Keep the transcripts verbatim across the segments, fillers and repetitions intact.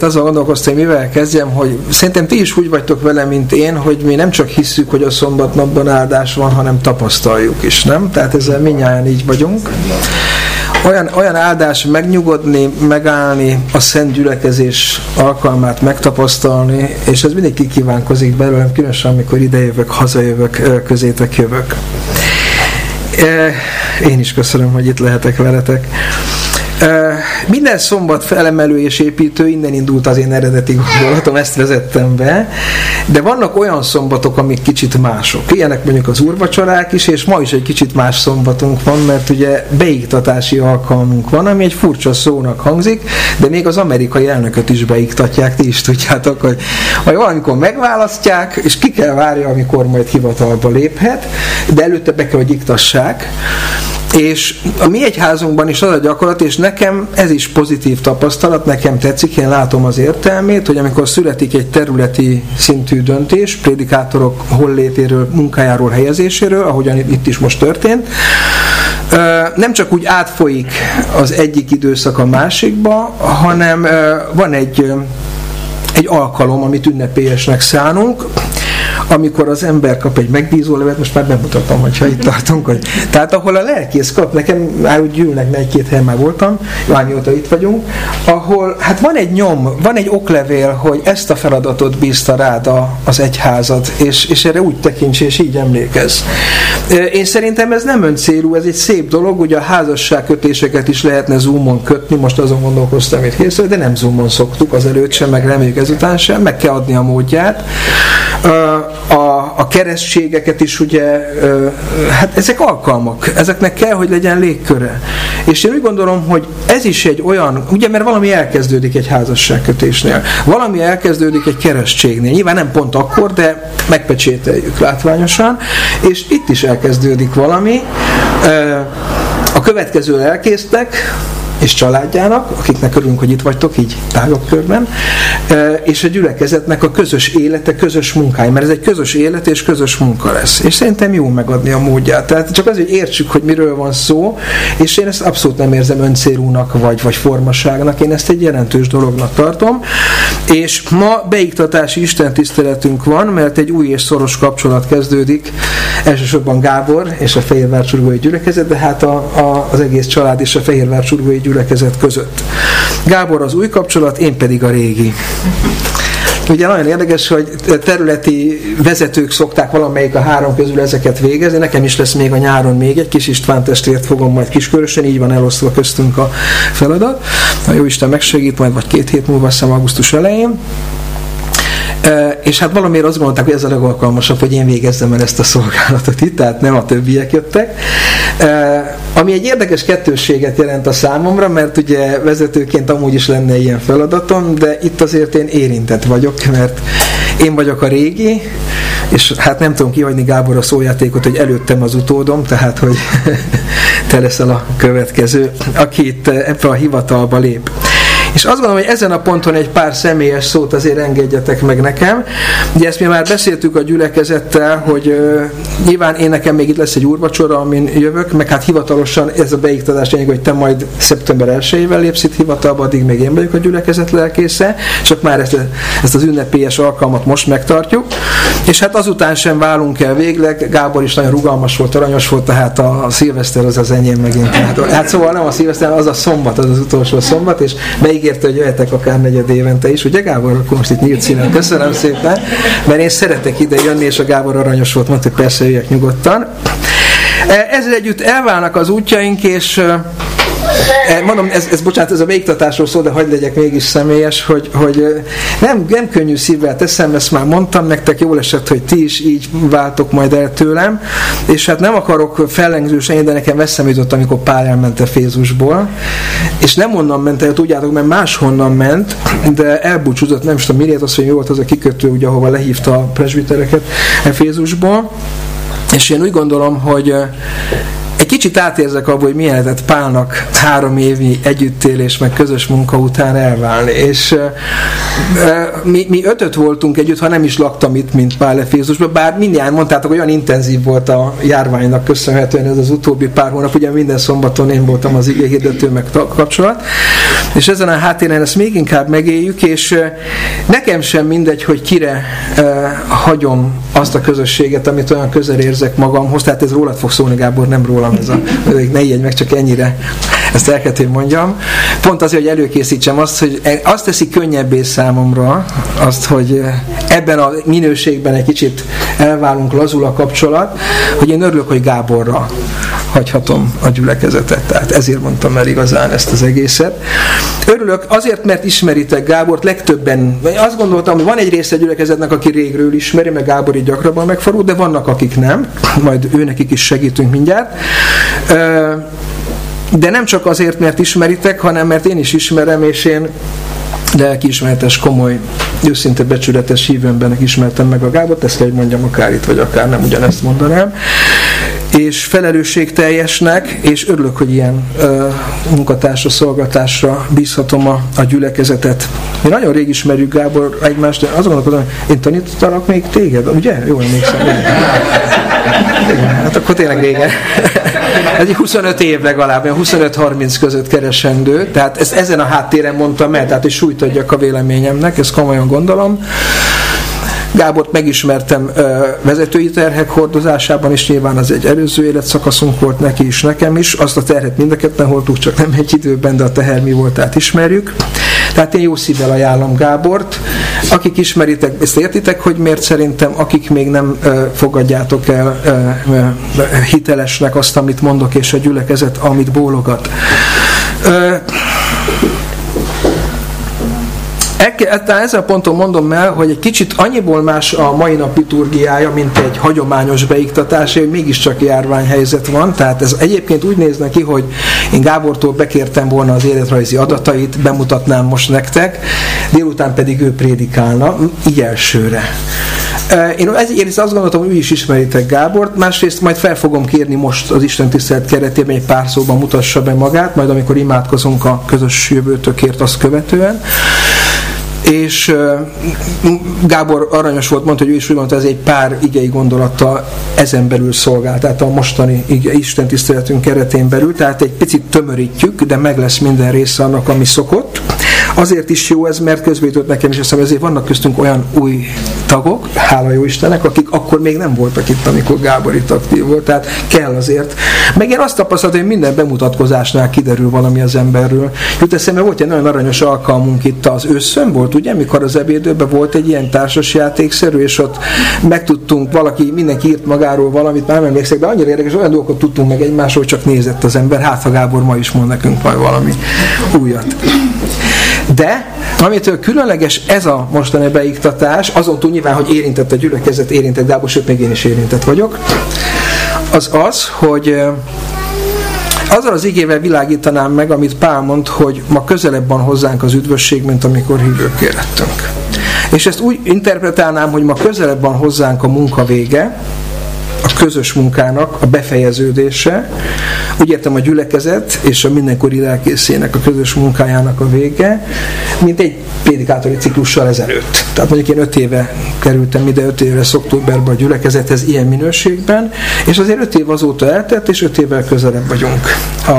Azzal gondolkoztam, hogy mivel kezdjem, hogy szerintem ti is úgy vagytok vele, mint én, hogy mi nem csak hisszük, hogy a szombatnapban áldás van, hanem tapasztaljuk is, nem? Tehát ezzel mindnyáján így vagyunk. Olyan, olyan áldás megnyugodni, megállni, a szent gyülekezés alkalmát megtapasztalni, és ez mindig kikívánkozik belőlem, különösen amikor idejövök, hazajövök, közétek jövök. Én is köszönöm, hogy itt lehetek veletek. Minden szombat felemelő és építő, innen indult az én eredeti gondolatom, ezt vezettem be, de vannak olyan szombatok, amik kicsit mások. Ilyenek mondjuk az úrvacsorák is, és ma is egy kicsit más szombatunk van, mert ugye beiktatási alkalmunk van, ami egy furcsa szónak hangzik, de még az amerikai elnököt is beiktatják, ti is tudjátok, hogy majd valamikor megválasztják, és ki kell várja, amikor majd hivatalba léphet, de előtte be kell, hogy iktassák. És a mi egyházunkban is az a gyakorlat, és nekem ez is pozitív tapasztalat, nekem tetszik, én látom az értelmét, hogy amikor születik egy területi szintű döntés, prédikátorok hollétéről, munkájáról, helyezéséről, ahogyan itt is most történt, nem csak úgy átfolyik az egyik időszak a másikba, hanem van egy, egy alkalom, amit ünnepélyesnek szánunk, amikor az ember kap egy megbízó levet, most már bemutatom, hogyha itt tartunk, hogy tehát ahol a lelkész kap, nekem már úgy gyűlnek, egy-két helyen már voltam, amióta itt vagyunk, ahol hát van egy nyom, van egy oklevél, hogy ezt a feladatot bízta rád a, az egyházat, és, és erre úgy tekints, és így emlékezz. Én szerintem ez nem öncélú, ez egy szép dolog, ugye a házasságkötéseket is lehetne Zoomon kötni, most azon gondolkoztam itt készül, de nem Zoomon szoktuk, azelőtt sem, meg reméljük ezután sem, meg kell adni a módját. A, a keresztségeket is ugye, hát ezek alkalmak, ezeknek kell, hogy legyen légköre. És én úgy gondolom, hogy ez is egy olyan, ugye, mert valami elkezdődik egy házasságkötésnél, valami elkezdődik egy keresztségnél, nyilván nem pont akkor, de megpecsételjük látványosan, és itt is elkezdődik valami. A következő elkésztek, és családjának, akiknek örülünk, hogy itt vagytok, így tágabb körben, és a gyülekezetnek a közös élete, közös munkája, mert ez egy közös élet és közös munka lesz. És szerintem jó megadni a módját. Tehát csak azért, hogy értsük, hogy miről van szó, és én ezt abszolút nem érzem öncélúnak, vagy, vagy formaságnak, én ezt egy jelentős dolognak tartom. És ma beiktatási istentiszteletünk van, mert egy új és szoros kapcsolat kezdődik, elsősorban Gábor és a Fehérvárcsurgói gyülekezet, de hát a, a, az egész család és a Fehérvárcsurgói gyülekezet között. Gábor az új kapcsolat, én pedig a régi. Ugye nagyon érdekes, hogy területi vezetők szokták valamelyik a három közül ezeket végezni, nekem is lesz még a nyáron még egy kis István testvért fogom majd Kiskörösen, így van elosztva köztünk a feladat. A Jóisten megsegít majd, vagy két hét múlva, azt hiszem augusztus elején. E, és hát valamiért azt gondolták, hogy ez a legalkalmasabb, hogy én végezzem el ezt a szolgálatot itt, tehát nem a többiek jöttek. E, ami egy érdekes kettősséget jelent a számomra, mert ugye vezetőként amúgy is lenne ilyen feladatom, de itt azért én érintett vagyok, mert én vagyok a régi, és hát nem tudom kihagyni Gábor a szójátékot, hogy előttem az utódom, tehát hogy te leszel a következő, aki itt ebbe a hivatalba lép. És azt gondolom, hogy ezen a ponton egy pár személyes szót azért engedjetek meg nekem. Ugye ezt mi már beszéltük a gyülekezettel, hogy uh, nyilván én nekem még itt lesz egy úrvacsora, amin jövök, meg hát hivatalosan ez a beiktatás lényeg, hogy te majd szeptember elsejével lépsz itt hivatalba, addig még én vagyok a gyülekezet lelkésze, csak már ezt, ezt az ünnepélyes alkalmat most megtartjuk. És hát azután sem válunk el végleg, Gábor is nagyon rugalmas volt, aranyos volt, tehát a, a szilveszter az az enyém megint. Hát, hát szóval nem a szilveszter, az a szombat, az az utolsó szombat, és beígérte, hogy jöhetek akár negyed évente is, ugye Gábor, akkor most itt nyílt színen. Köszönöm szépen, mert én szeretek ide jönni, és a Gábor aranyos volt, mondta, hogy persze jöjjek nyugodtan. Ezzel együtt elválnak az útjaink, és mondom, ez, ez, bocsánat, ez a beiktatásról szól, de hagyd legyek mégis személyes, hogy, hogy nem, nem könnyű szívvel teszem, ezt már mondtam nektek, jól esett, hogy ti is így váltok majd el tőlem, és hát nem akarok fellengzősen, de nekem eszem jutott, amikor Pál elment Efézusból, és nem onnan ment el, tudjátok, mert máshonnan ment, de elbúcsúzott, nem is tudom, miért az, hogy jó volt az a kikötő, ugye, ahova lehívta a presbitereket Efézusból, és én úgy gondolom, hogy egy kicsit átérzek abból, hogy milyen lehetett Pálnak három évi együttélés, meg közös munka után elválni. És uh, mi, mi ötöt voltunk együtt, ha nem is laktam itt, mint Pál Efézusban, bár mindjárt mondtátok, hogy olyan intenzív volt a járványnak köszönhetően ez az utóbbi pár hónap, ugye minden szombaton én voltam az igéhirdető meg kapcsolat, és ezen a háttéren ezt még inkább megéljük, és uh, nekem sem mindegy, hogy kire uh, hagyom azt a közösséget, amit olyan közel érzek magamhoz, tehát ez rólad fog szólni, Gábor, nem rólam, ez a, ne ijedj meg, csak ennyire, ezt el kell, hogy mondjam. Pont azért, hogy előkészítsem azt, hogy azt teszi könnyebbé számomra, azt, hogy ebben a minőségben egy kicsit elválunk, lazul a kapcsolat, hogy én örülök, hogy Gáborra hagyhatom a gyülekezetet. Tehát ezért mondtam el igazán ezt az egészet. Örülök azért, mert ismeritek Gábort, legtöbben, azt gondoltam, hogy van egy része a gyülekezetnek, aki régről ismeri, meg Gábor így gyakrabban megfordult, de vannak, akik nem, majd őnekik is segítünk mindjárt. De nem csak azért, mert ismeritek, hanem mert én is ismerem, és én lelkiismeretes, komoly, őszinte, becsületes hívőmben ismertem meg a Gábort, ezt kell, hogy mondjam, akár itt, vagy akár nem, ugyanezt mondanám. És felelősségteljesnek, és örülök, hogy ilyen uh, munkatársra, szolgatásra bízhatom a, a gyülekezetet. Mi nagyon rég ismerjük, Gábor, egymást, de azt gondolkodom, hogy én tanítanak még téged, ugye? Jól emlékszem. Hát akkor tényleg régen. Ez egy huszonöt év legalább, huszonöt-harminc között keresendő, tehát ezt ezen a háttéren mondtam el, tehát hogy súlyt adjak a véleményemnek, ezt komolyan gondolom. Gábort megismertem ö, vezetői terhek hordozásában, és nyilván az egy előző életszakaszunk volt neki is, nekem is. Azt a terhet mind a ketten hordtuk, csak nem egy időben, de a teher mi volt, tehát ismerjük. Tehát én jó szívvel ajánlom Gábort. Akik ismeritek, ezt értitek, hogy miért szerintem, akik még nem ö, fogadjátok el ö, ö, hitelesnek azt, amit mondok, és a gyülekezet, amit bólogat. Ö, Ezzel a ponton mondom el, hogy egy kicsit annyiból más a mai nap liturgiája, mint egy hagyományos beiktatás, hogy mégiscsak járványhelyzet van, tehát ez egyébként úgy néz neki, hogy én Gábortól bekértem volna az életrajzi adatait, bemutatnám most nektek, délután pedig ő prédikálna, így elsőre. Én egyrészt azt gondoltam, hogy úgy is ismeritek Gábort, másrészt majd fel fogom kérni most az Isten tisztelet keretében, egy pár szóban mutassa be magát, majd amikor imádkozunk a közös jövőtökért azt követően. És uh, Gábor aranyos volt, mondta, hogy ő is úgy mondta, ez egy pár igei gondolattal ezen belül szolgál, tehát a mostani ige, Isten tiszteletünk keretén belül, tehát egy picit tömörítjük, de meg lesz minden része annak, ami szokott. Azért is jó ez, mert közbejutott nekem is, azt hiszem, ezért vannak köztünk olyan új tagok, hála jó Istennek, akik akkor még nem voltak itt, amikor Gábor itt aktív volt, tehát kell azért. Meg én azt tapasztaltam, hogy minden bemutatkozásnál kiderül valami az emberről. Jut eszembe, volt egy nagyon aranyos alkalmunk itt az őszön volt, ugye, mikor az ebédőben volt egy ilyen társasjátékszerű, és ott megtudtunk, valaki, mindenki írt magáról valamit, már nem emlékszek, de annyira érdekes, olyan dolgokat tudtunk meg egymásról, csak nézett az ember, hát ha Gábor ma is mond nekünk majd valami újat. De, amitől különleges ez a mostani beiktatás, azon túl nyilván, hogy érintett a gyülekezet, érintett Gábor, sőt, még én is érintett vagyok, az az, hogy azzal az igével világítanám meg, amit Pál mond, hogy ma közelebb van hozzánk az üdvösség, mint amikor hívőkké lettünk. És ezt úgy interpretálnám, hogy ma közelebb van hozzánk a munka vége, a közös munkának a befejeződése, úgy értem a gyülekezet és a mindenkori lelkészének a közös munkájának a vége, mint egy prédikátori ciklussal ezelőtt. Tehát mondjuk én öt éve kerültem ide, öt éve októberben a gyülekezethez ilyen minőségben, és azért öt év azóta eltelt, és öt évvel közelebb vagyunk a,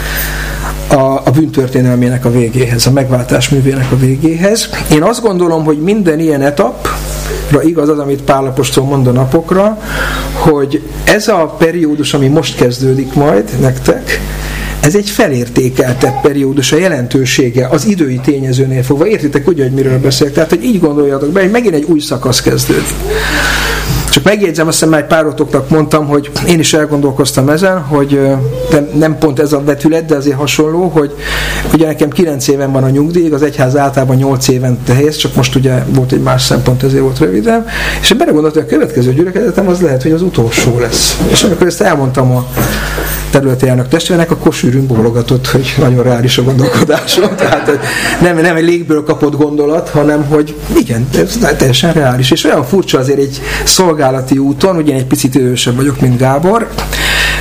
a, a bűntörténelmének a végéhez, a megváltás művének a végéhez. Én azt gondolom, hogy minden ilyen etap, igaz az, amit Pál apostol mond a napokra, hogy ez a periódus, ami most kezdődik majd nektek, ez egy felértékeltebb periódus, a jelentősége az idői tényezőnél fogva. Értitek ugye, hogy miről beszélek? Tehát, hogy így gondoljatok be, hogy megint egy új szakasz kezdődik. Csak megjegyzem, azt hiszem már egy párotoknak mondtam, hogy én is elgondolkoztam ezen, hogy nem, nem pont ez a vetület, de azért hasonló, hogy ugye nekem kilenc éven van a nyugdíj, az egyház általában nyolc éven helyez, csak most ugye volt egy más szempont, ezért volt röviden, és én belegondoltam, hogy a következő gyülekezetem az lehet, hogy az utolsó lesz. És amikor ezt elmondtam a területi elnök testvérnek, a kosűrűn bólogatott, hogy nagyon reális a gondolkodásom, tehát nem, nem egy légből kapott gondolat, hanem hogy igen, ez teljesen reális, és olyan furcsa azért egy szolgálati úton, ugye egy picit idősebb vagyok, mint Gábor,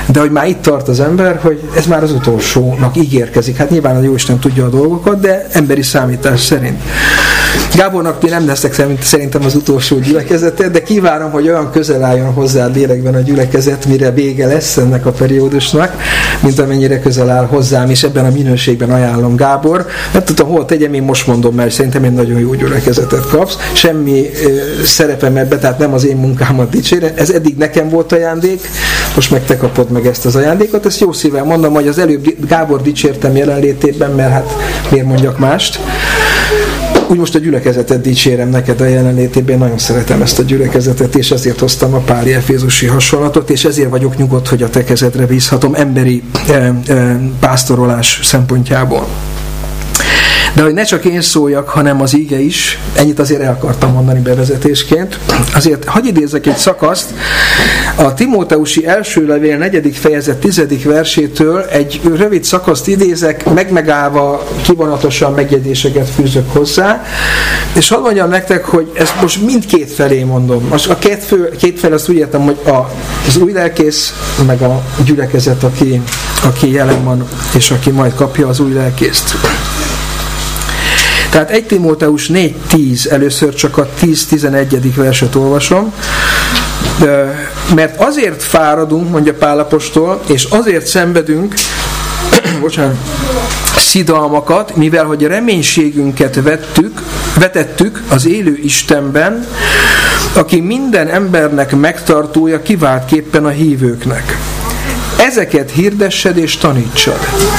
de hogy már itt tart az ember, hogy ez már az utolsónak ígérkezik. Hát nyilván a Jóisten tudja a dolgokat, de emberi számítás szerint. Gábornak ti nem lesznek szerintem az utolsó gyülekezete, de kívánom, hogy olyan közel álljon hozzád lélekben a gyülekezet, mire vége lesz ennek a periódusnak, mint amennyire közel áll hozzám, és ebben a minőségben ajánlom, Gábor. Nem tudom, hol tegyem, én most mondom, mert szerintem egy nagyon jó gyülekezetet kapsz. Semmi ö, szerepem ebbe, tehát nem az én munkámat dicsérem. Ez eddig nekem volt ajándék, most meg te kapod meg ezt az ajándékot. Ezt jó szívvel mondom, hogy az előbb Gábor dicsértem jelenlétében, mert hát miért mondjak mást. Úgy most a gyülekezetet dicsérem neked a jelenlétében, nagyon szeretem ezt a gyülekezetet, és ezért hoztam a Páli efézusi hasonlatot, és ezért vagyok nyugodt, hogy a te kezedre bízhatom emberi eh, eh, pásztorolás szempontjából. De hogy ne csak én szóljak, hanem az íge is, ennyit azért el akartam mondani bevezetésként, azért hadd idézzek egy szakaszt, a Timóteusi első levél negyedik fejezet tizedik versétől egy rövid szakaszt idézek, megmegállva kivonatosan megjegyzéseket fűzök hozzá, és hadd mondjam nektek, hogy ezt most mindkét felé mondom. Most a két, fő, két fel azt úgy értem, hogy a, az új lelkész, meg a gyülekezet, aki, aki jelen van, és aki majd kapja az új lelkészt. Tehát egy Timóteus négy tíz, először csak a tíz-tizenegyedik verset olvasom, mert azért fáradunk, mondja Pál apostol, és azért szenvedünk, bocsánat, szidalmakat, mivel hogy a reménységünket vettük, vetettük az élő Istenben, aki minden embernek megtartója, kiváltképpen a hívőknek. Ezeket hirdessed és tanítsad.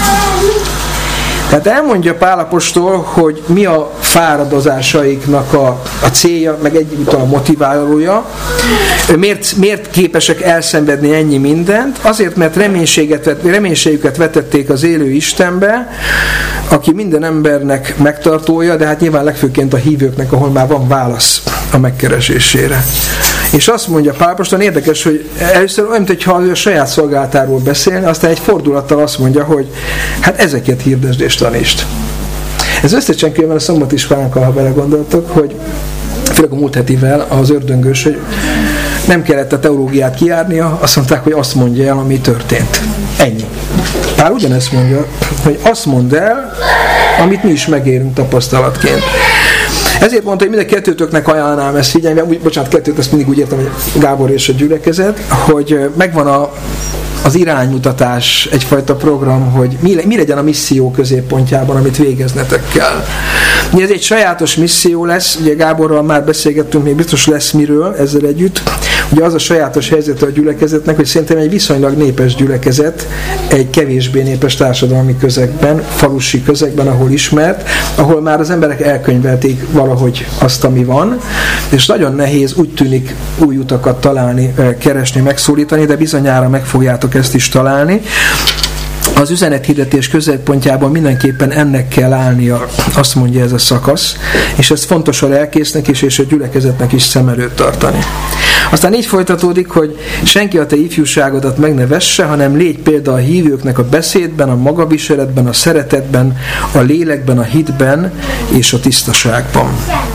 Tehát elmondja Pál apostol, hogy mi a fáradozásaiknak a, a célja, meg egyúttal a motiválója. Miért, miért képesek elszenvedni ennyi mindent? Azért, mert reménységet, reménységüket vetették az élő Istenbe, aki minden embernek megtartója, de hát nyilván legfőként a hívőknek, ahol már van válasz a megkeresésére. És azt mondja Pál apostol, érdekes, hogy először olyan, mintha a saját szolgálatáról beszélne, aztán egy fordulattal azt mondja, hogy hát ezeket hirdesd és tanítsd. Ez összecsenkül, mert a Szombatiskolánkkal, ha belegondoltok, hogy főleg a múlt hetivel az ördöngős, hogy nem kellett a teológiát kijárnia, azt mondták, hogy azt mondja el, ami történt. Ennyi. Pál ugyanezt mondja, hogy azt mondd el, amit mi is megérünk tapasztalatként. Ezért mondta, hogy mind a kettőtöknek ajánlnám ezt figyelni, úgy, bocsánat, kettőt, ezt mindig úgy értem, hogy Gábor és a gyülekezet, hogy megvan a, az iránymutatás, egyfajta program, hogy mi, mi legyen a misszió középpontjában, amit végeznetek kell. Ez egy sajátos misszió lesz, ugye Gáborral már beszélgettünk, még biztos lesz miről ezzel együtt. Ugye az a sajátos helyzete a gyülekezetnek, hogy szerintem egy viszonylag népes gyülekezet, egy kevésbé népes társadalmi közegben, falusi közegben, ahol ismert, ahol már az emberek elkönyvelték valahogy azt, ami van, és nagyon nehéz, úgy tűnik, új utakat találni, keresni, megszólítani, de bizonyára meg fogjátok ezt is találni. Az üzenethirdetés középpontjában mindenképpen ennek kell állnia, azt mondja ez a szakasz, és ez fontos a lelkésznek is, és a gyülekezetnek is szem előtt tartani. Aztán így folytatódik, hogy senki a te ifjúságodat meg ne vesse, hanem légy példa a hívőknek a beszédben, a magaviseletben, a szeretetben, a lélekben, a hitben és a tisztaságban.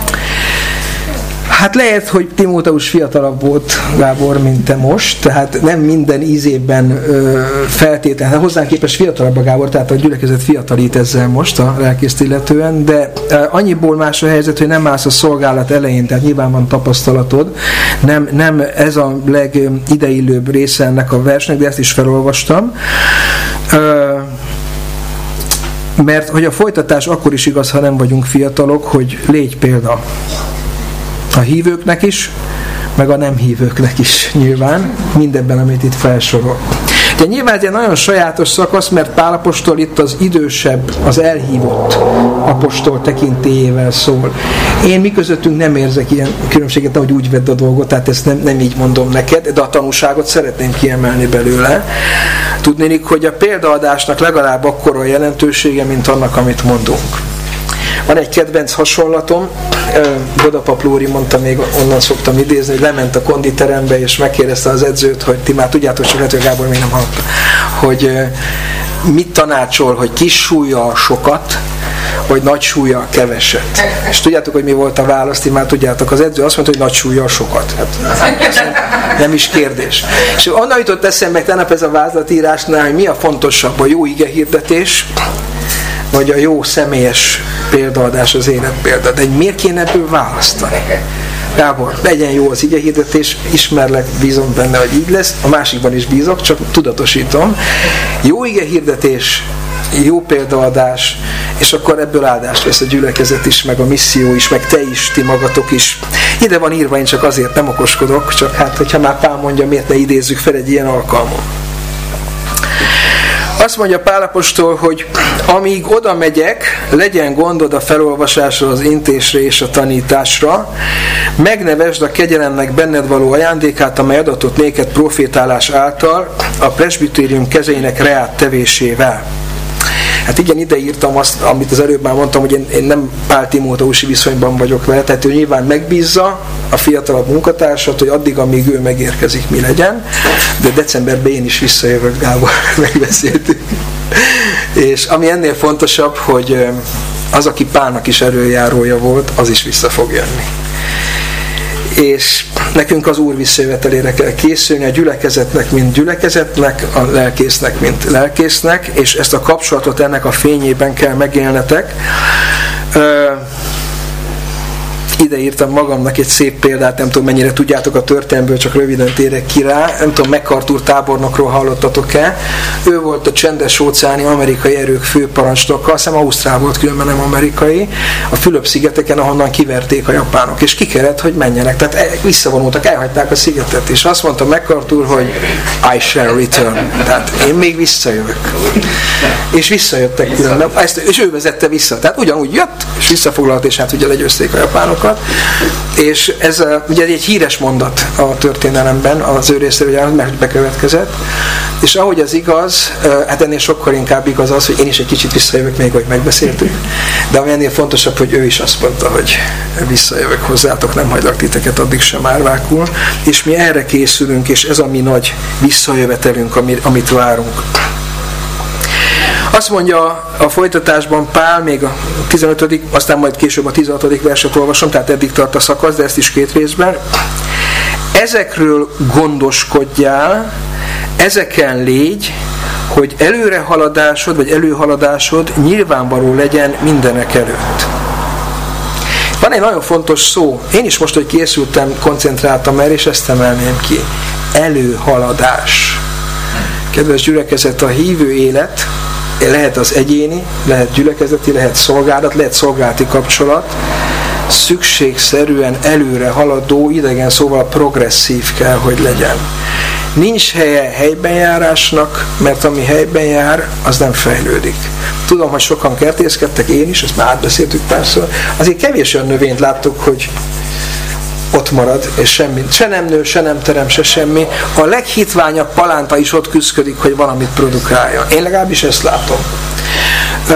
Hát lehet, hogy Timóteus fiatalabb volt, Gábor, mint te most, tehát nem minden ízében feltétlenül, hozzánk képest fiatalabb a Gábor, tehát a gyülekezet fiatalít ezzel most a lelkészt illetően, de e, annyiból más a helyzet, hogy nem állsz a szolgálat elején, tehát nyilván van tapasztalatod, nem, nem ez a legideillőbb része ennek a versnek, de ezt is felolvastam. E, mert hogy a folytatás akkor is igaz, ha nem vagyunk fiatalok, hogy légy példa a hívőknek is, meg a nem hívőknek is nyilván, mindebben, amit itt felsorol. De nyilván ez egy nagyon sajátos szakasz, mert Pál apostol itt az idősebb, az elhívott apostol tekintélyével szól. Én mi közöttünk nem érzek ilyen különbséget, hogy úgy vedd a dolgot, tehát ezt nem, nem így mondom neked, de a tanúságot szeretném kiemelni belőle. Tudnélik, hogy a példaadásnak legalább akkora jelentősége, mint annak, amit mondunk. Van egy kedvenc hasonlatom, Bodapap Lóri mondta, még onnan szoktam idézni, hogy lement a konditerembe, és megkérdezte az edzőt, hogy ti már tudjátok, csak lehet, hogy Gábor még nem hallott, hogy mit tanácsol, hogy kis súllyal sokat, vagy nagy súllyal keveset. És tudjátok, hogy mi volt a válasz, ti már tudjátok, az edző azt mondta, hogy nagy súllyal sokat. Hát, nem is kérdés. És onnan jutott eszembe tegnap ez a vázlatírásnál, hogy mi a fontosabb, a jó igehirdetés, vagy a jó személyes példaadás, az életpélda. De miért kéne ebből választani? Gábor, legyen jó az igehirdetés, ismerlek, bízom benne, hogy így lesz, a másikban is bízok, csak tudatosítom. Jó igehirdetés, jó példaadás, és akkor ebből áldást vesz a gyülekezet is, meg a misszió is, meg te is, ti magatok is. Ide van írva, én csak azért nem okoskodok, csak hát, hogyha már Pál mondja, miért ne idézzük fel egy ilyen alkalmon. Azt mondja Pál apostol, hogy amíg oda megyek, legyen gondod a felolvasásra, az intésre és a tanításra, megnevesd a kegyelemnek benned való ajándékát, amely adatott néked profétálás által, a presbitérium kezeinek reát tevésével. Hát igen, ide írtam azt, amit az előbb már mondtam, hogy én, én nem Pál Timóteusi viszonyban vagyok vele, tehát ő nyilván megbízza a fiatalabb munkatársat, hogy addig, amíg ő megérkezik, mi legyen, de decemberben én is visszajövök, Gábor, megbeszéltük. És ami ennél fontosabb, hogy az, aki Pálnak is erőjárója volt, az is vissza fog jönni. És nekünk az Úr visszajövetelére kell készülni, a gyülekezetnek, mint gyülekezetnek, a lelkésznek, mint lelkésznek, és ezt a kapcsolatot ennek a fényében kell megélnetek. Ide írtam magamnak egy szép példát, nem tudom mennyire tudjátok a történelmből, csak röviden térek ki rá. Nem tudom, MacArthur tábornokról hallottatok-e? Ő volt a csendes óceáni amerikai erők főparancsnoka, azt hiszem Ausztrál volt, különben nem amerikai, a Fülöp-szigeteken, ahonnan kiverték a japánok, és kikeret, hogy menjenek. Tehát visszavonultak, elhagyták a szigetet, és azt mondta MacArthur, hogy I shall return. Tehát én még visszajövök. És visszajöttek különben, és ő vezette vissza. Tehát ugyanúgy jött, és visszafoglalt, és hát ugye legyőzték a japánokat. És ez ugye egy híres mondat a történelemben, az ő részéről, hogy bekövetkezett. És ahogy az igaz, hát ennél sokkal inkább igaz az, hogy én is egy kicsit visszajövök még, hogy megbeszéltük, de ami ennél fontosabb, hogy ő is azt mondta, hogy visszajövök hozzátok, nem hagylak titeket addig sem árvákul. És mi erre készülünk, és ez a mi nagy visszajövetelünk, amit várunk. Azt mondja a folytatásban Pál, még a tizenötödik, aztán majd később a tizenhatodik verset olvasom, tehát eddig tart a szakasz, de ezt is két részben. Ezekről gondoskodjál, ezeken légy, hogy előrehaladásod, vagy előhaladásod nyilvánvaló legyen mindenek előtt. Van egy nagyon fontos szó, én is most, hogy készültem, koncentráltam erre, és ezt emelném ki. Előhaladás. Kedves gyülekezet, a hívő élet, lehet az egyéni, lehet gyülekezeti, lehet szolgálat, lehet szolgálati kapcsolat, szükségszerűen előre haladó, idegen szóval progresszív kell, hogy legyen. Nincs helye helybenjárásnak, mert ami helyben jár, az nem fejlődik. Tudom, hogy sokan kertészkedtek, én is, ezt már átbeszéltük párszor, azért kevés olyan növényt láttuk, hogy ott marad, és semmi, se nem nő, se nem terem, se semmi. A leghitványabb palánta is ott küszködik, hogy valamit produkálja. Én legalábbis ezt látom. Uh,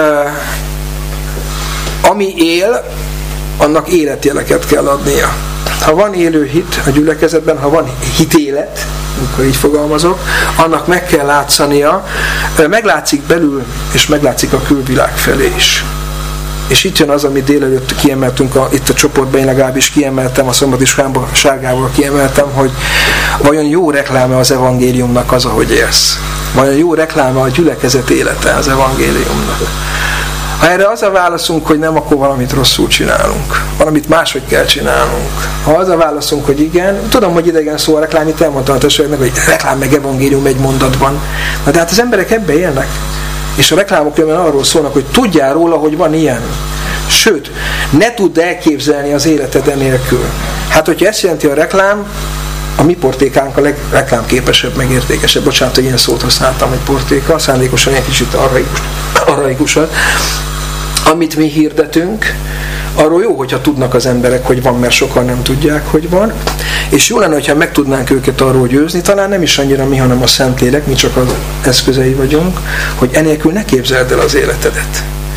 ami él, annak életjeleket kell adnia. Ha van élő hit a gyülekezetben, ha van hitélet, amikor így fogalmazok, annak meg kell látszania, meglátszik belül, és meglátszik a külvilág felé is. És itt jön az, amit délelőtt kiemeltünk, a, itt a csoportban én legalábbis kiemeltem, a szombati sárgával kiemeltem, hogy vajon jó rekláma az evangéliumnak az, ahogy élsz. Vajon jó rekláma a gyülekezet élete az evangéliumnak. Ha erre az a válaszunk, hogy nem, akkor valamit rosszul csinálunk. Valamit máshogy kell csinálnunk. Ha az a válaszunk, hogy igen, tudom, hogy idegen szó a reklám, itt elmondtam a testvérnek, hogy reklám meg evangélium egy mondatban. Na de hát az emberek ebbe élnek. És a reklámok jövően arról szólnak, hogy tudjál róla, hogy van ilyen. Sőt, ne tudd elképzelni az életed enélkül. Hát, hogyha ezt jelenti a reklám, a mi portékánk a legreklámképesebb, megértékesebb. Bocsánat, hogy ilyen szót használtam, hogy portéka, szándékosan egy kicsit arraikusat. Amit mi hirdetünk, arról jó, hogyha tudnak az emberek, hogy van, mert sokan nem tudják, hogy van. És jó lenne, hogyha meg tudnánk őket arról győzni, talán nem is annyira mi, hanem a Szentlélek, mi csak az eszközei vagyunk, hogy enélkül ne képzeld el az életedet.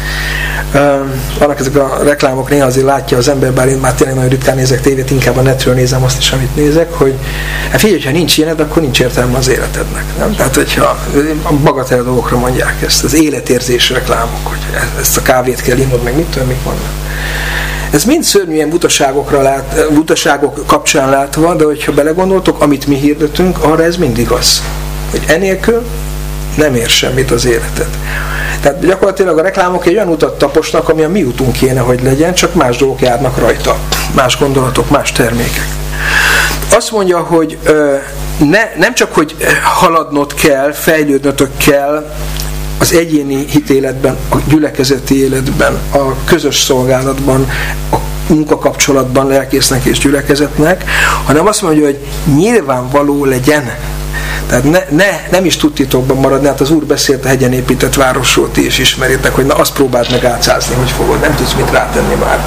Vannak ezek a reklámok, néha azért látja az ember, bár én már tényleg nagyon ritkán nézek tévét, inkább a netről nézem azt is, amit nézek, hogy hát figyelj, ha nincs ilyened, akkor nincs értelme az életednek. Nem? Tehát, hogyha a bagatell dolgokra mondják ezt, az életérzés reklámok, hogy ezt a kávét kell innod, meg mit tudom, mik vannak. Ez mind szörnyűen butaságokra lát, butaságok kapcsán látva, de hogyha belegondoltok, amit mi hirdetünk, arra ez mindig az, hogy enélkül nem ér semmit az életed. Tehát gyakorlatilag a reklámok egy olyan utat taposnak, ami a mi utunk kéne, hogy legyen, csak más dolgok járnak rajta. Más gondolatok, más termékek. Azt mondja, hogy ö, ne, nem csak, hogy haladnod kell, fejlődnötök kell az egyéni hitéletben, a gyülekezeti életben, a közös szolgálatban, a munkakapcsolatban lelkésznek és gyülekezetnek, hanem azt mondja, hogy nyilvánvaló legyen. Tehát ne, ne, nem is tud titokban maradni, hát az Úr beszélt a hegyen épített városról, ti is ismeritek, hogy na azt próbáld meg átszázni, hogy fogod, nem tudsz mit rátenni már.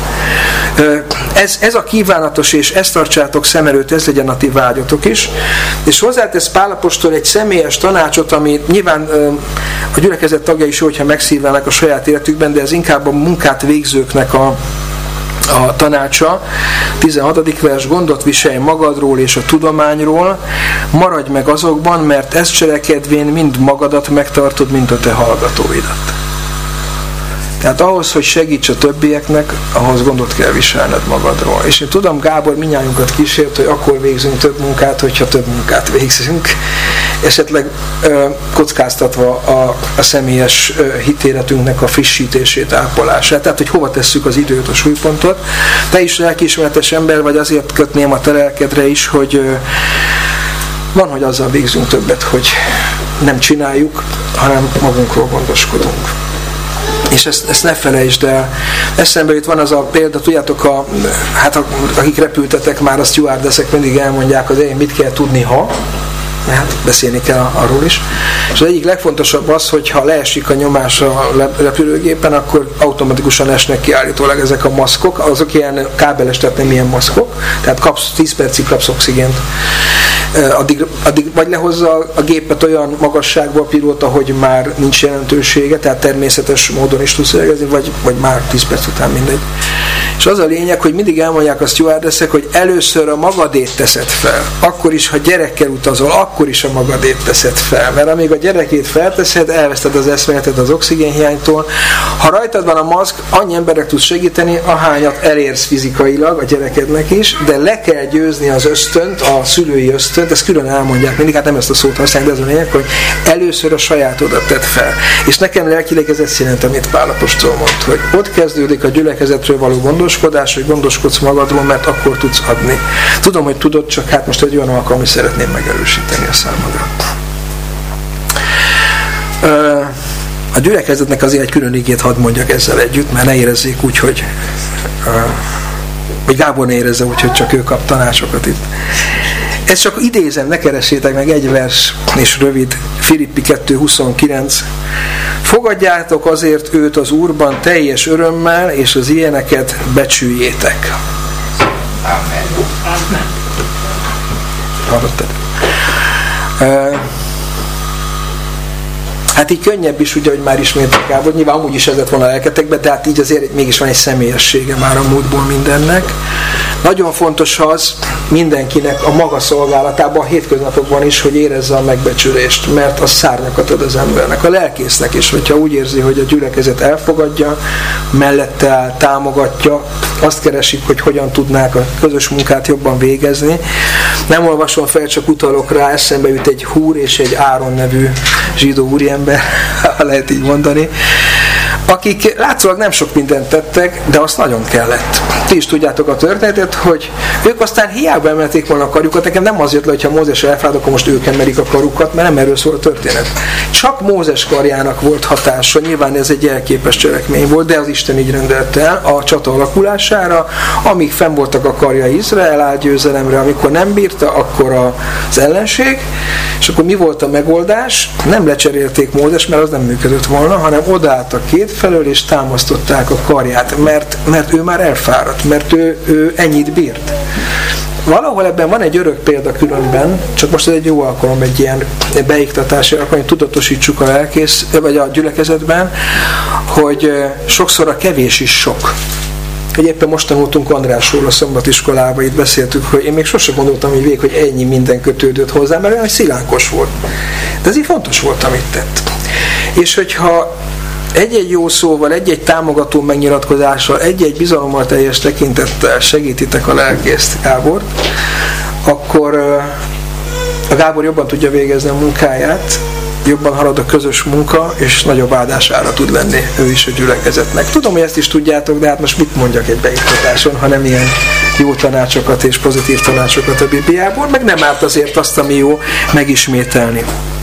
Ez, ez a kívánatos, és ezt tartsátok szem előtt, ez legyen a ti vágyatok is. És hozzátesz Pál apostol egy személyes tanácsot, ami nyilván a gyülekezet tagja is jó, hogyha megszívelnek a saját életükben, de ez inkább a munkát végzőknek a a tanácsa, tizenhatodik vers, gondot viselj magadról és a tudományról, maradj meg azokban, mert ezt cselekedvén mind magadat megtartod, mint a te hallgatóidat. Tehát ahhoz, hogy segíts a többieknek, ahhoz gondot kell viselned magadról. És én tudom, Gábor mindnyájunkat kísért, hogy akkor végzünk több munkát, hogyha több munkát végzünk. Esetleg ö, kockáztatva a, a személyes ö, hitéletünknek a frissítését, ápolását. Tehát, hogy hova tesszük az időt, a súlypontot. Te is lelkiismeretes ember vagy, azért kötném a te lelkedre is, hogy ö, van, hogy azzal végzünk többet, hogy nem csináljuk, hanem magunkról gondoskodunk. És ezt, ezt ne felejtsd el. Eszembe jut van az a példa, tudjátok, a, hát a, akik repültetek már, a stewardessek mindig elmondják, hogy mit kell tudni, ha, hát beszélni kell arról is. És az egyik legfontosabb az, hogy ha leesik a nyomás a repülőgépen, akkor automatikusan esnek ki állítólag ezek a maszkok, azok ilyen kábeles, tehát nem ilyen maszkok, tehát kapsz, tíz percig kapsz oxigént. Addig, addig vagy lehozza a gépet olyan magasságba a pilóta, hogy már nincs jelentősége, tehát természetes módon is tudsz lélegezni, vagy, vagy már tíz perc után mindegy. És az a lényeg, hogy mindig elmondják a stewardessek, hogy először a magadét teszed fel. Akkor is, ha gyerekkel utazol, akkor is a magadét teszed fel. Mert amíg a gyerekét felteszed, elveszted az eszméletet az oxigénhiánytól. Ha rajtad van a maszk, annyi emberek tudsz segíteni, ahányat elérsz fizikailag a gyerekednek is, de le kell győzni az ösztönt, a szülői ösztönt, ezt külön elmondják mindig, hát nem ezt a szót használják, de ez a lényeg, hogy először a sajátodat tedd fel. És nekem lelkileg ez ezt jelent, amit Pál apostol mondta, hogy ott kezdődik a gyülekezetről való gondoskodás, hogy gondoskodsz magadról, mert akkor tudsz adni. Tudom, hogy tudod, csak hát most egy olyan alkalom, hogy szeretném megerősíteni a számodra. A gyülekezetnek azért egy külön igét hadd mondjak ezzel együtt, mert ne érezzék úgy, hogy hogy Gábor ne érezze úgy, hogy csak ő kap tanácsokat itt. Ezt csak idézem, ne keressétek meg, egy vers és rövid, Filippi kettő huszonkilenc. Fogadjátok azért őt az Úrban teljes örömmel, és az ilyeneket becsüljétek. Amen. Hallottad? Uh, Hát így könnyebb is, ugye, hogy már ismétek Gábor, nyilván amúgy is ez lett volna a lelketekben, de hát így azért mégis van egy személyessége már a múltból mindennek. Nagyon fontos az mindenkinek a maga szolgálatában, a hétköznapokban is, hogy érezze a megbecsülést, mert az szárnyakat ad az embernek, a lelkésznek is, hogyha úgy érzi, hogy a gyülekezet elfogadja, mellette áll, támogatja, azt keresik, hogy hogyan tudnák a közös munkát jobban végezni. Nem olvasom fel, csak utalok rá, eszembe jut egy Húr és egy Áron nevű zsidó úriember, ha lehet így mondani, akik látszólag nem sok mindent tettek, de azt nagyon kellett. Ti is tudjátok a történetet, hogy ők aztán hiába emelték volna a karjukat, nekem nem az jött le, hogyha Mózes elfáradt, akkor most ők emelik a karukat, mert nem erről szól a történet. Csak Mózes karjának volt hatása, nyilván ez egy jelképes cselekmény volt, de az Isten így rendelte el a csata alakulására, amíg fenn voltak a karjai Izrael áll győzelemre, amikor nem bírta, akkor az ellenség, és akkor mi volt a megoldás? Nem lecserélték Mózes, mert az nem működött volna, hanem odaálltak két felől, és támasztották a karját, mert, mert ő már elfáradt, mert ő, ő ennyit bírt. valahol ebben van egy örök példa különben, csak most ez egy jó alkalom, egy ilyen beiktatási alkalom, hogy tudatosítsuk a lelkész, vagy a gyülekezetben, hogy sokszor a kevés is sok. Hogy éppen most tanultunk Andrásról a szombatiskolában, itt beszéltük, hogy én még sosem gondoltam hogy végig, hogy ennyi minden kötődött hozzá, mert olyan szilánkos volt. De ez így fontos volt, amit tett. És hogyha egy-egy jó szóval, egy-egy támogató megnyilatkozással, egy-egy bizalommal teljes tekintettel segítitek a lelkészt, Gábor, akkor a Gábor jobban tudja végezni a munkáját, jobban halad a közös munka, és nagyobb áldására tud lenni ő is a gyülekezetnek. Tudom, hogy ezt is tudjátok, de hát most mit mondjak egy beiktatáson, hanem ilyen jó tanácsokat és pozitív tanácsokat a Bibliából, meg nem árt azért azt, ami jó, megismételni.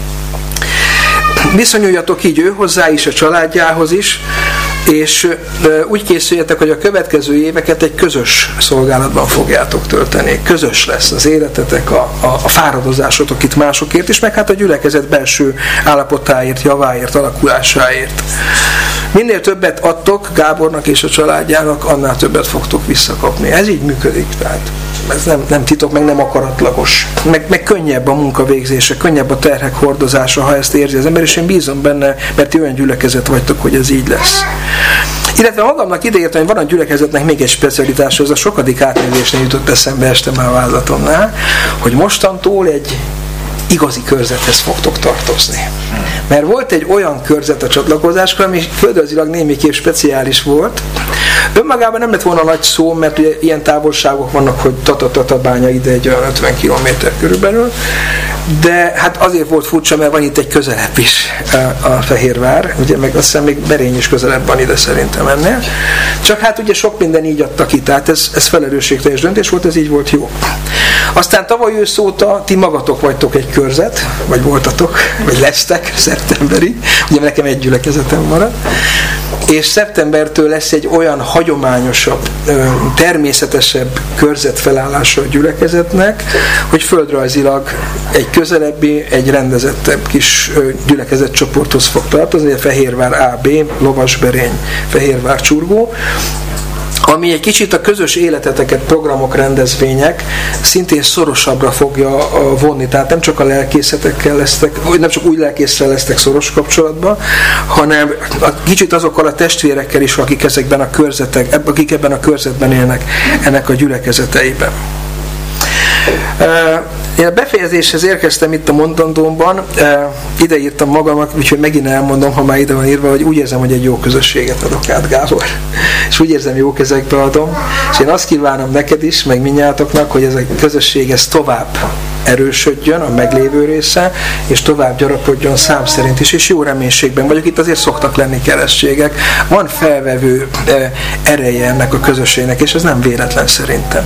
Viszonyuljatok így ő hozzá is, a családjához is, és úgy készüljetek, hogy a következő éveket egy közös szolgálatban fogjátok tölteni. Közös lesz az életetek, a, a, a fáradozásotok itt másokért is, meg hát a gyülekezet belső állapotáért, javáért, alakulásáért. Minél többet adtok Gábornak és a családjának, annál többet fogtok visszakapni. Ez így működik, tehát ez nem, nem titok, meg nem akaratlagos. Meg, meg könnyebb a munkavégzése, könnyebb a terhek hordozása, ha ezt érzi az ember, és én bízom benne, mert ti olyan gyülekezet vagytok, hogy ez így lesz. Illetve magamnak ideértem, hogy van a gyülekezetnek még egy specialitása, az a sokadik átnézésnél jutott eszembe este már a vállatomnál, hogy mostantól egy igazi körzethez fogtok tartozni. Mert volt egy olyan körzet a csatlakozáskor, ami földrajzilag némiképp speciális volt. Önmagában nem lett volna nagy szó, mert ugye ilyen távolságok vannak, hogy Tata-Tatabánya ide egy olyan ötven kilométer körülbelül, de hát azért volt furcsa, mert van itt egy közelebb is a Fehérvár, ugye meg azt hiszem még Berény is közelebb van ide szerintem ennél. Csak hát ugye sok minden így adta ki, tehát ez, ez felelősségteljes döntés volt, ez így volt jó. Aztán tavaly ősz óta ti magatok vagytok egy körzet, vagy voltatok, vagy lesztek szeptemberi, ugye nekem egy gyülekezetem maradt, és szeptembertől lesz egy olyan hagyományosabb, természetesebb körzetfelállása a gyülekezetnek, hogy földrajzilag egy közelebbi, egy rendezettebb kis gyülekezetcsoporthoz fog tartozni, a Fehérvár á bé, Lovasberény, Fehérvár Csurgó, ami egy kicsit a közös életeteket, programok, rendezvények szintén szorosabbra fogja vonni. Tehát nem csak a lelkészetekkel lesztek, vagy nem csak új lelkészsel lesztek szoros kapcsolatban, hanem kicsit azokkal a testvérekkel is, akik ezekben a körzetek, akik ebben a körzetben élnek, ennek a gyülekezeteiben. Én a befejezéshez érkeztem itt a mondandómban, ide írtam magamat, úgyhogy megint elmondom, ha már ide van írva, hogy úgy érzem, hogy egy jó közösséget adok át, Gábor. És úgy érzem, jó kezekbe adom. És én azt kívánom neked is, meg mindnyájatoknak, hogy ez a közösség ez tovább erősödjön a meglévő része, és tovább gyarapodjon szám szerint is, és jó reménységben vagyok. Itt azért szoktak lenni kerességek. Van felvevő ereje ennek a közösségnek, és ez nem véletlen szerintem.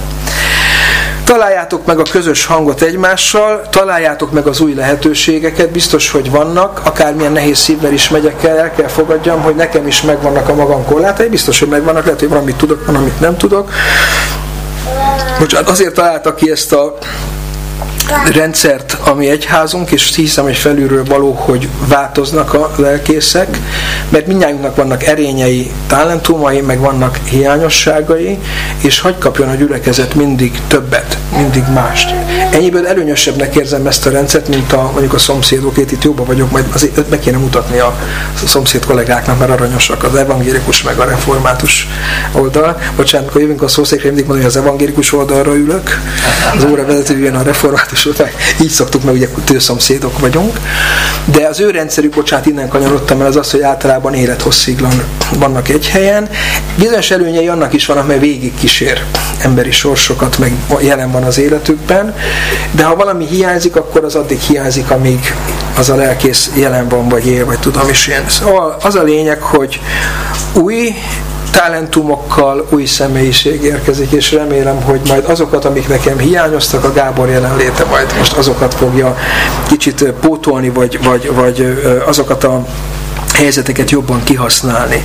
Találjátok meg a közös hangot egymással, találjátok meg az új lehetőségeket, biztos, hogy vannak, akármilyen nehéz szívvel is megyek el, el kell fogadjam, hogy nekem is megvannak a magam korlátai, biztos, hogy megvannak, lehet, hogy valamit tudok, van, amit nem tudok. Bocsánat, azért találtak ki ezt a rendszert, ami egyházunk, és hiszem, hogy felülről való, hogy változnak a lelkészek, mert mindnyájunknak vannak erényei, talentumai, meg vannak hiányosságai, és hagy kapjon a gyülekezet mindig többet, mindig mást. Ennyiből előnyösebbnek érzem ezt a rendszert, mint a, mondjuk a szomszédokét, itt jobban vagyok, majd azért meg kéne mutatni a szomszéd kollégáknak, mert aranyosak az evangélikus meg a református oldal. Bocsánat, amikor jövünk a szószékre, mindig mondom, hogy az evangélikus oldalra ülök, az óravezető jön a református, így szoktuk, mert ugye tőszomszédok vagyunk, de az ő rendszerük, bocsánat, innen kanyarodtam el, az az, hogy általában élethosszig vannak egy helyen. Bizonyos előnyei annak is vannak, mert végig kísér emberi sorsokat, meg jelen van az életükben, de ha valami hiányzik, akkor az addig hiányzik, amíg az a lelkész jelen van, vagy él, vagy tudom is én. Szóval az a lényeg, hogy új talentumokkal új személyiség érkezik, és remélem, hogy majd azokat, amik nekem hiányoztak, a Gábor jelenléte majd most azokat fogja kicsit pótolni, vagy, vagy, vagy azokat a helyzeteket jobban kihasználni.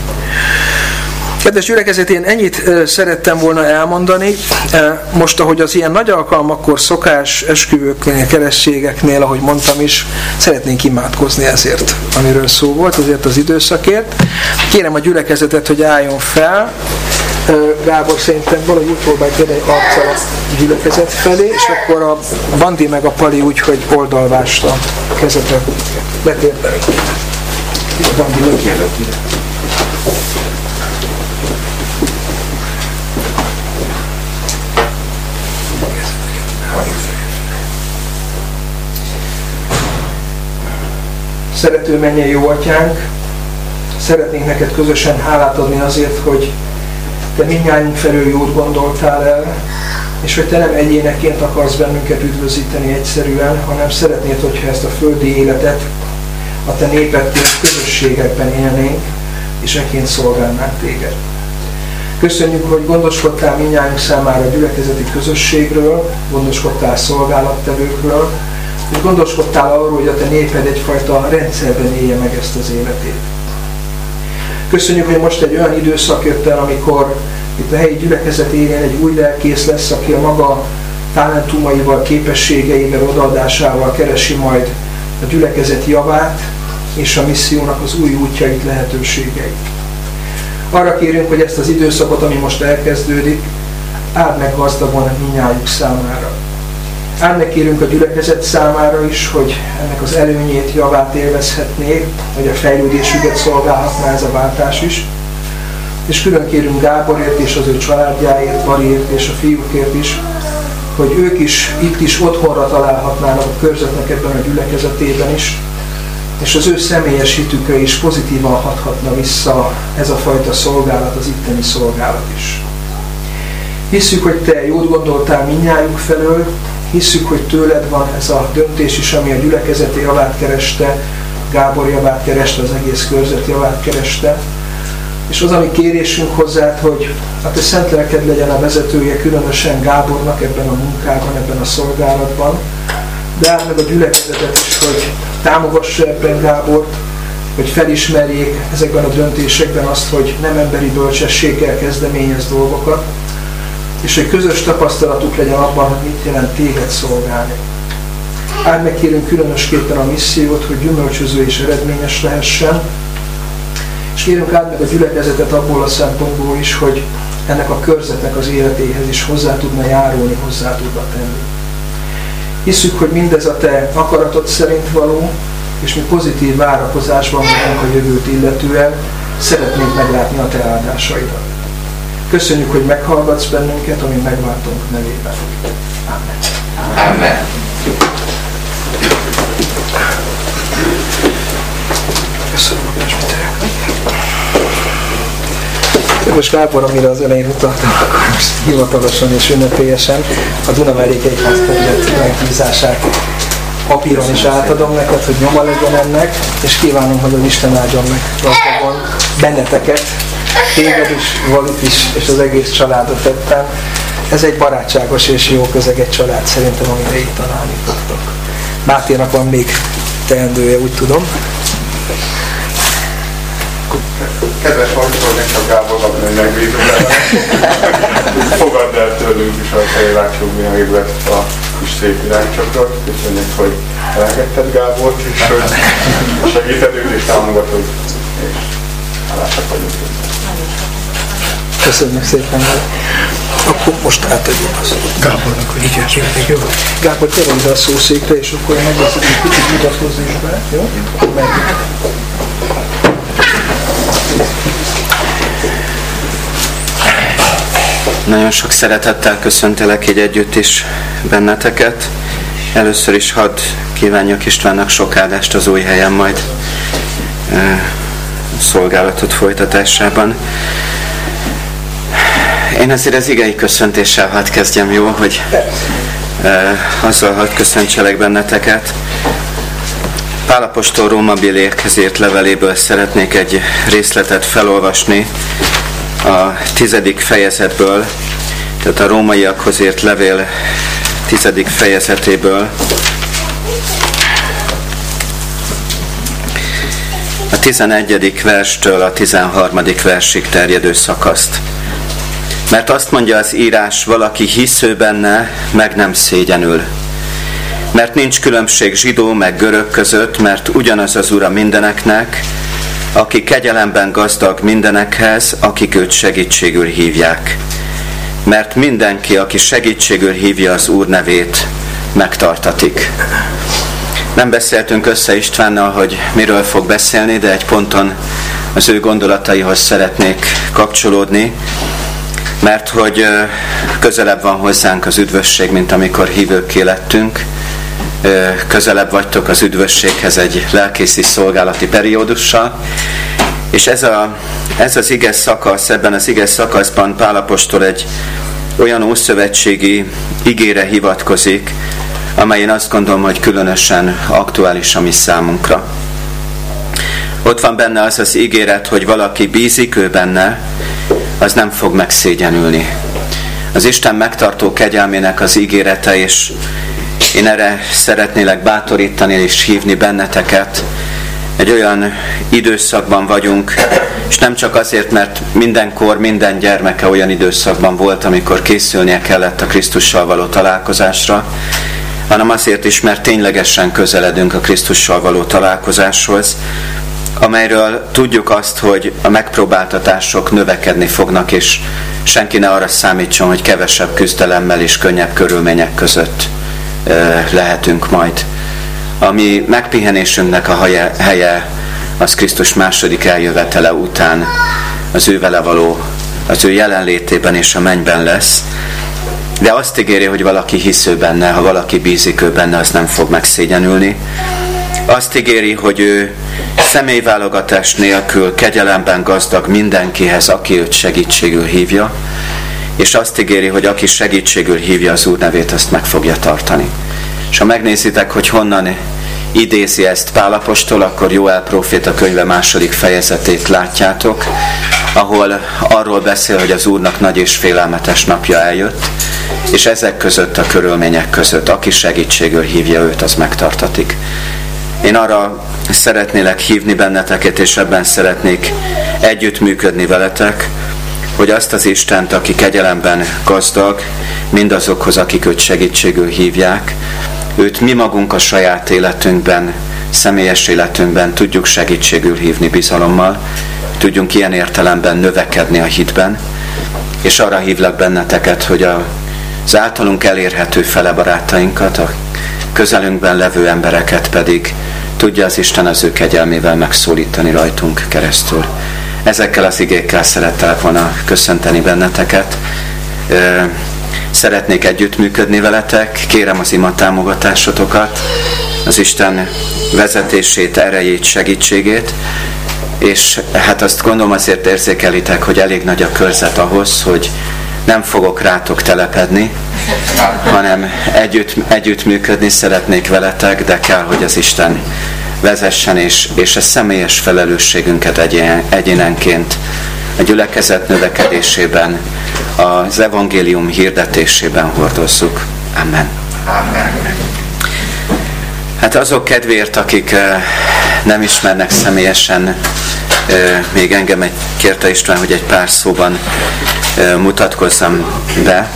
Kedves gyülekezet, én ennyit szerettem volna elmondani. Most, ahogy az ilyen nagy alkalmakkor szokás esküvőknél, kerességeknél, ahogy mondtam is, szeretnénk imádkozni ezért, amiről szó volt, ezért az időszakért. Kérem a gyülekezetet, hogy álljon fel, Gábor szerintem valahogy úgy próbálj tényleg arccal a gyülekezet felé, és akkor a Bandi meg a Pali úgy, hogy oldalvásra a kezetet betérte. A Bandi lökjelök ide. Szerető mennyei jó atyánk, szeretnénk neked közösen hálát adni azért, hogy te mindnyájunk felől jót gondoltál el, és hogy te nem egyéneként akarsz bennünket üdvözíteni egyszerűen, hanem szeretnéd, hogyha ezt a földi életet a te népedként közösségekben élnénk, és ekként szolgálnánk téged. Köszönjük, hogy gondoskodtál mindnyájunk számára a gyülekezeti közösségről, gondoskodtál szolgálattevőkről, és gondoskodtál arról, hogy a te néped egyfajta rendszerben élje meg ezt az életét. Köszönjük, hogy most egy olyan időszak jött el, amikor itt a helyi gyülekezet élén egy új lelkész lesz, aki a maga talentumaival, képességeivel, odaadásával keresi majd a gyülekezet javát és a missziónak az új útjait, lehetőségeit. Arra kérünk, hogy ezt az időszakot, ami most elkezdődik, áld meg gazdagon mindnyájuk számára. Áld meg kérünk a gyülekezet számára is, hogy ennek az előnyét, javát élvezhetné, hogy a fejlődésüket szolgálhatná ez a váltás is. És külön kérünk Gáborért és az ő családjáért, Mariért és a fiúkért is, hogy ők is itt is otthonra találhatnának a körzetnek ebben a gyülekezetében is, és az ő személyes hitükre is pozitívan hathatna vissza ez a fajta szolgálat, az itteni szolgálat is. Hisszük, hogy te jót gondoltál mindnyájuk felől, hisszük, hogy tőled van ez a döntés is, ami a gyülekezeti javát kereste, Gábor javát kereste, az egész körzet javát kereste. És az, ami kérésünk hozzád, hogy a te szent lelked legyen a vezetője, különösen Gábornak ebben a munkában, ebben a szolgálatban. De áld meg a gyülekezetet is, hogy támogassa ebben Gábort, hogy felismerjék ezekben a döntésekben azt, hogy nem emberi bölcsességgel kezdeményez dolgokat, és hogy közös tapasztalatuk legyen abban, hogy mit jelent téged szolgálni. Áld meg kérünk különösképpen a missziót, hogy gyümölcsöző és eredményes lehessen, és kérünk áld meg a gyülekezetet abból a szempontból is, hogy ennek a körzetnek az életéhez is hozzá tudna járulni, hozzá tudna tenni. Hisszük, hogy mindez a te akaratod szerint való, és mi pozitív várakozásban vagyunk a jövőt illetően, szeretnénk meglátni a te áldásaidat. Köszönjük, hogy meghallgatsz bennünket, ami megváltunk nevében. Amen. Amen. Köszönöm a presbiterek. Most Gábor, amire az elején utaltam, akkor most hivatalosan és ünnepélyesen a Dunamellék Egyház terület megbízását papíron is átadom neked, hogy nyoma legyen ennek, és kívánom, hogy az Isten áldjon meg gazdagon benneteket, téged is, Valit is, és az egész családot ebben. Ez egy barátságos és jó közeg, egy család szerintem, amire itt találni fogtok. Máténak van még teendője, úgy tudom. Kedves hallgatók, nem csak Gábornak, hogy megbízunk el. Fogadd el tőlünk is, hogy ellátsuk mi a hívlet a kis szép virágcsokrot. Köszönjük, hogy elengedted Gábort is, hogy segíted őt és támogatod. És hálásak vagyunk. Köszönjük szépen. Akkor most átadjuk az Gábornak, hogy így értsétek, jó? Gábor, gyere ide a szószékre, és akkor megveszed, hogy kicsit mutatkozni is be, jó? Akkor megyünk. Nagyon sok szeretettel köszöntelek így együtt is benneteket. Először is hadd kívánjak Istvánnak sok áldást az új helyen majd e, szolgálatot folytatásában. Én azért az igei köszöntéssel hadd kezdjem, jó, hogy e, azzal hadd köszöntselek benneteket. Pál apostol Rómabéliekhez írt leveléből szeretnék egy részletet felolvasni a tizedik fejezetből, tehát a rómaiakhoz írt levél tizedik fejezetéből. A tizenegyedik verstől a tizenharmadik versig terjedő szakaszt. Mert azt mondja az írás, valaki hisző benne, meg nem szégyenül. Mert nincs különbség zsidó meg görög között, mert ugyanaz az Ura mindeneknek, aki kegyelemben gazdag mindenekhez, akik őt segítségül hívják. Mert mindenki, aki segítségül hívja az Úr nevét, megtartatik. Nem beszéltünk össze Istvánnal, hogy miről fog beszélni, de egy ponton az ő gondolataihoz szeretnék kapcsolódni, mert hogy közelebb van hozzánk az üdvösség, mint amikor hívőkké lettünk. Közelebb vagytok az üdvösséghez egy lelkészi szolgálati periódussal, és ez, a, ez az ige szakasz, ebben az ige szakaszban Pál apostol egy olyan ószövetségi igére hivatkozik, amely én azt gondolom, hogy különösen aktuális a mi számunkra. Ott van benne az az ígéret, hogy valaki bízik ő benne, az nem fog megszégyenülni. Az Isten megtartó kegyelmének az ígérete, és én erre szeretnélek bátorítani és hívni benneteket. Egy olyan időszakban vagyunk, és nem csak azért, mert mindenkor, minden gyermeke olyan időszakban volt, amikor készülnie kellett a Krisztussal való találkozásra, hanem azért is, mert ténylegesen közeledünk a Krisztussal való találkozáshoz, amelyről tudjuk azt, hogy a megpróbáltatások növekedni fognak, és senki ne arra számítson, hogy kevesebb küzdelemmel és könnyebb körülmények között lehetünk majd. A mi megpihenésünknek a helye az Krisztus második eljövetele után az ő vele való, az ő jelenlétében és a mennyben lesz. De azt ígéri, hogy valaki hisz ő benne, ha valaki bízik ő benne, az nem fog megszégyenülni. Azt ígéri, hogy ő személyválogatás nélkül kegyelemben gazdag mindenkihez, aki őt segítségül hívja, és azt ígéri, hogy aki segítségül hívja az Úr nevét, azt meg fogja tartani. És ha megnézitek, hogy honnan idézi ezt Pál apostol, akkor Jóel próféta könyve második fejezetét látjátok, ahol arról beszél, hogy az Úrnak nagy és félelmetes napja eljött, és ezek között, a körülmények között, aki segítségül hívja őt, az megtartatik. Én arra szeretnélek hívni benneteket, és ebben szeretnék együttműködni veletek, hogy azt az Istent, aki kegyelemben gazdag, mindazokhoz, akik őt segítségül hívják, őt mi magunk a saját életünkben, személyes életünkben tudjuk segítségül hívni bizalommal, tudjunk ilyen értelemben növekedni a hitben, és arra hívlak benneteket, hogy az általunk elérhető fele barátainkat, a közelünkben levő embereket pedig tudja az Isten az ő kegyelmével megszólítani rajtunk keresztül. Ezekkel az igékkel szerettelek volna köszönteni benneteket. Szeretnék együttműködni veletek, kérem az ima támogatásotokat, az Isten vezetését, erejét, segítségét, és hát azt gondolom azért érzékelitek, hogy elég nagy a körzet ahhoz, hogy nem fogok rátok telepedni, hanem együtt, együttműködni szeretnék veletek, de kell, hogy az Isten vezessen, és, és a személyes felelősségünket egyén, egyénenként a gyülekezet növekedésében, az evangélium hirdetésében hordozzuk. Amen. Amen. Hát azok kedvéért, akik nem ismernek személyesen, még engem egy kérte István, hogy egy pár szóban mutatkozzam be.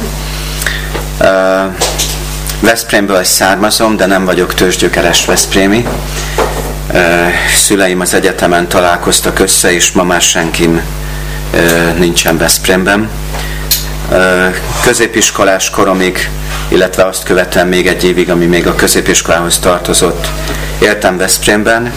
Veszprémből származom, de nem vagyok tőzsgyökeres veszprémi. Szüleim az egyetemen találkoztak össze, és ma már senkim nincsen Veszprémben. Középiskolás koromig, illetve azt követően még egy évig, ami még a középiskolához tartozott, éltem Veszprémben.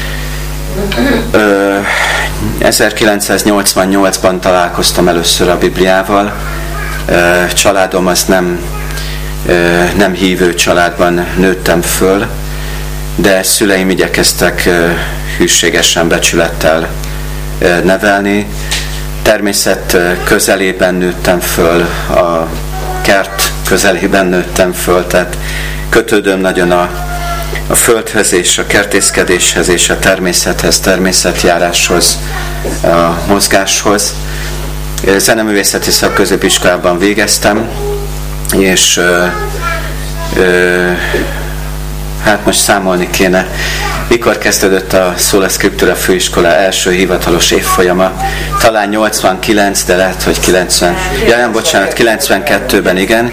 ezerkilencszáznyolcvannyolcban találkoztam először a Bibliával. Családom az nem, nem hívő családban nőttem föl, de szüleim igyekeztek hűségesen, becsülettel nevelni. Természet közelében nőttem föl, a kert közelében nőttem föl, tehát kötődöm nagyon a, a földhöz és a kertészkedéshez és a természethez, természetjáráshoz, a mozgáshoz. Zeneművészeti szakközépiskolában végeztem, és ö, ö, hát most számolni kéne, mikor kezdődött a Sola Scriptura főiskola első hivatalos évfolyama, talán nyolcvankilenc, de lehet, hogy kilencven, ja nem, bocsánat, kilencvenkettőben igen,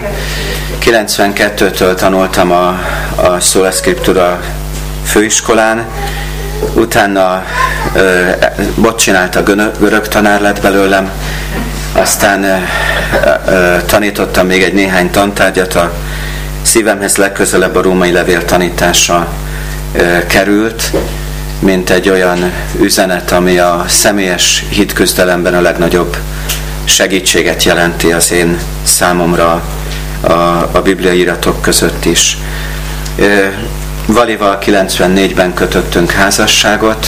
kilencvenkettőtől tanultam a, a Sola Scriptura főiskolán, utána ö, bot csinált a görög tanár lett belőlem, aztán ö, ö, tanítottam még egy néhány tantárgyat, a szívemhez legközelebb a római levél tanítása ö, került, mint egy olyan üzenet, ami a személyes hitküzdelemben a legnagyobb segítséget jelenti az én számomra a, a bibliai iratok között is. Ö, Valival kilencvennégyben kötöttünk házasságot,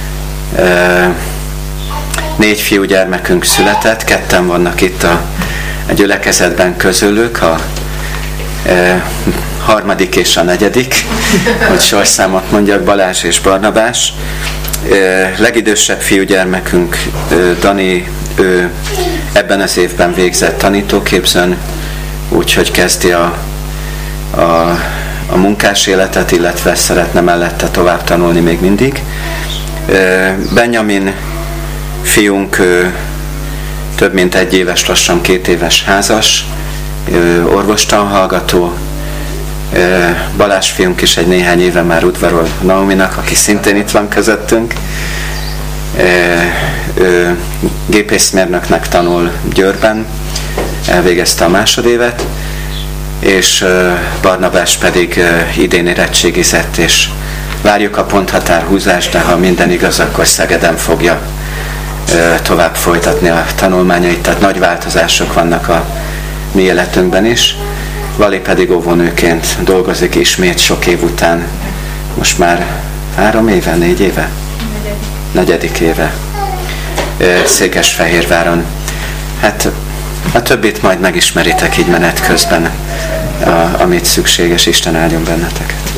négy fiúgyermekünk született, ketten vannak itt a, a gyülekezetben közülük, a e, harmadik és a negyedik, hogy sorszámot mondjak, Balázs és Barnabás. E, legidősebb fiúgyermekünk, e, Dani, ő ebben az évben végzett tanítóképzőn, úgyhogy kezdi a, a a munkás életet, illetve szeretne mellette tovább tanulni még mindig. Benjamin fiunk több mint egy éves, lassan két éves házas, orvostanhallgató. Balázs fiunk is egy néhány éve már udvarol Naominak, aki szintén itt van közöttünk. Ő gépészmérnöknek tanul Győrben, elvégezte a másodévet, és Barnabás pedig idén érettségizett, és várjuk a ponthatárhúzást, de ha minden igaz, akkor Szegeden fogja tovább folytatni a tanulmányait, tehát nagy változások vannak a mi életünkben is. Vali pedig óvónőként dolgozik ismét sok év után, most már három éve, négy éve? Negyedik éve. Székesfehérváron. Hát a többit majd megismeritek így menet közben, a, amit szükséges. Isten áldjon benneteket.